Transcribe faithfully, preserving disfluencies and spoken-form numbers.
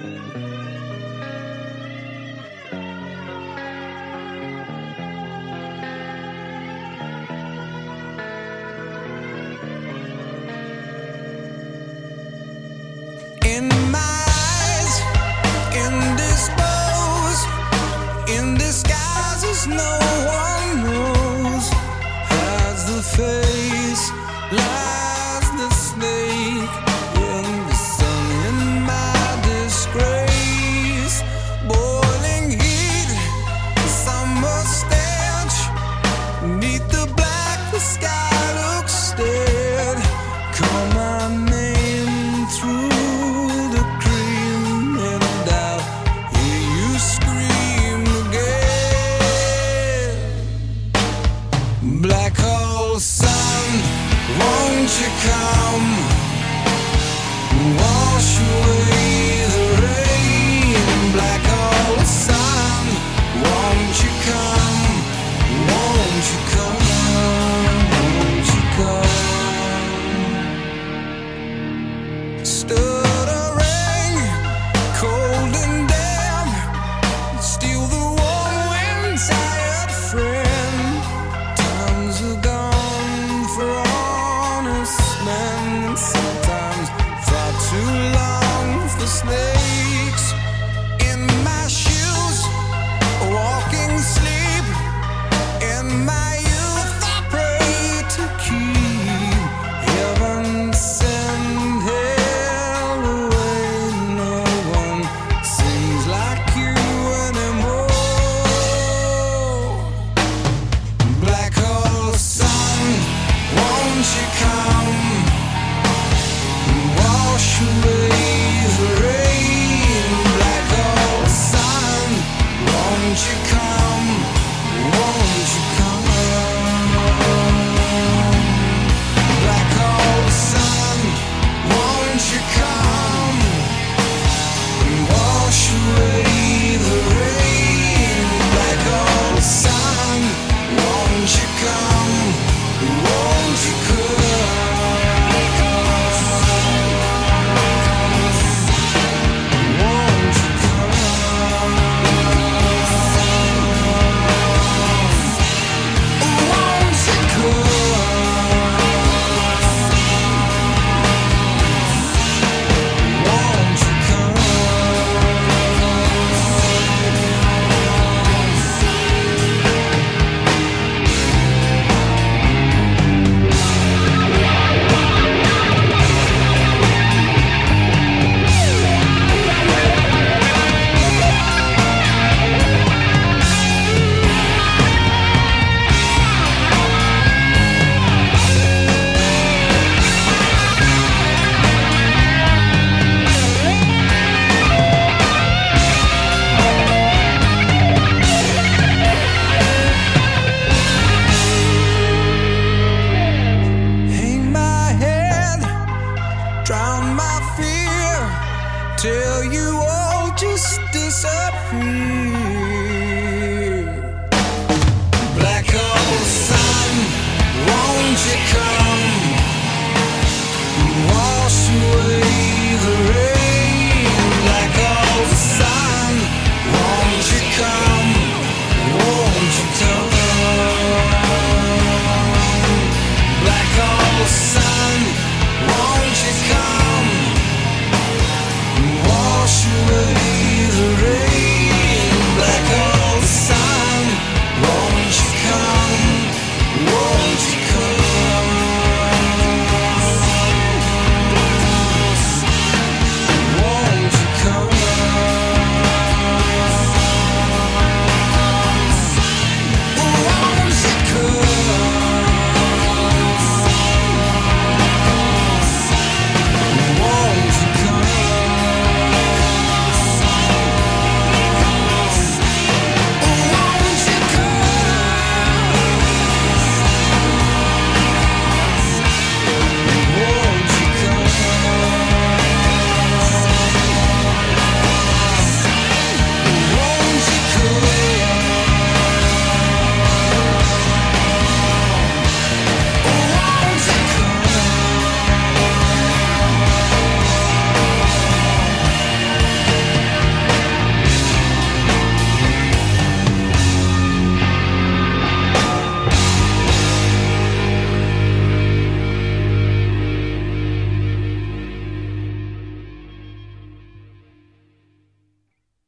In my eyes, indisposed, in disguises no one knows, hides the face, lies the snake in the sun. In my disgrace, boiling heat, summer stench, neath the black the sky looks dead. Call my name through black hole sun, won't you come, wash away the rain. Black hole sun, won't you come, won't you come, won't you come. Stuttering, cold and damp, steal the warm wind, tired friend. Are gone for honest men, sometimes far too long for snakes. In my shoes, walking sleep, in my youth I pray to keep heaven send hell away. No one sings like you anymore. Black hole sun, won't you come, wash away the rain. Black hole sun, won't you come, won't you come. Black hole sun, won't you come, wash away the rain. Black hole sun, won't you come, won't you come. Drown my fear till you all just disappear.